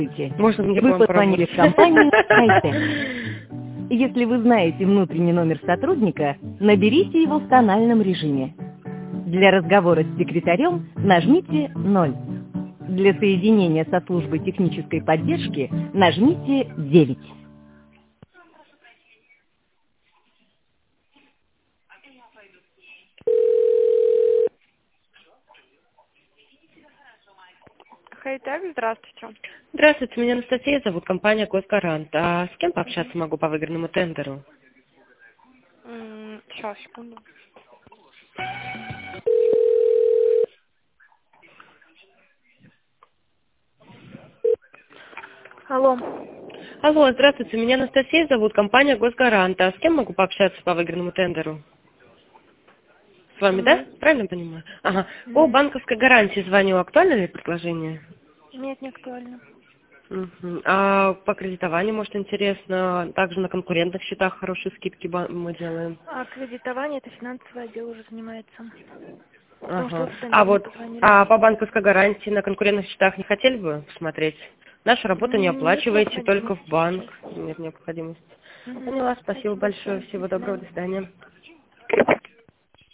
Можно мне Вы к вам позвонили в поработать? компанию Skytech. Если вы знаете внутренний номер сотрудника, наберите его в тональном режиме. Для разговора с секретарем нажмите 0. Для соединения со службой технической поддержки нажмите 9. Хай-тек, здравствуйте. Здравствуйте, меня Анастасия зовут, компания Госгарант. А с кем пообщаться могу по выигранному тендеру? Сейчас, секунду. Алло. Алло, здравствуйте, меня Анастасия зовут, компания Госгарант. А с кем могу пообщаться по выигранному тендеру? С вами, да? Правильно понимаю? Ага. По банковской гарантии звоню. Актуально ли предложение? Нет, не актуально. Мгм. А по кредитованию, может, интересно, также на конкурентных счетах хорошие скидки мы делаем. А кредитование это финансовый отдел уже занимается. Потому что Ага. вы в А центр не вот позвонили. по банковской гарантии на конкурентных счетах не хотели бы посмотреть? Наша работа не Нет оплачиваете, только в необходимости банк. сейчас. Нет необходимости. Мгм. Поняла, спасибо Спасибо большое. большое. До Всего доброго, свидания. до свидания.